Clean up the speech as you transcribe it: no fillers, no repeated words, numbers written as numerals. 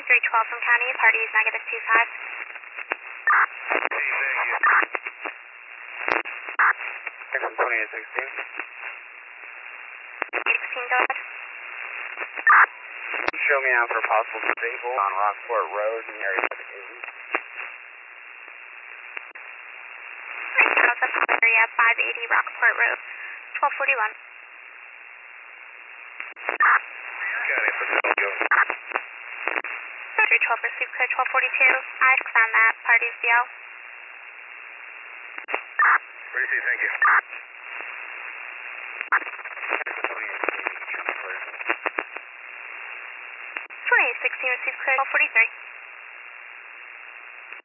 2312 from County, party is -25. Hey, thank you. From 2816. 816, go ahead. Show me out for a possible disable on Rockport Road in the area of 80. South of area 580 Rockport Road, 1241. Got it, let's go. 312 received code 1242. I found that party's BL. Where do you see? Thank you. 2816 received code 1243.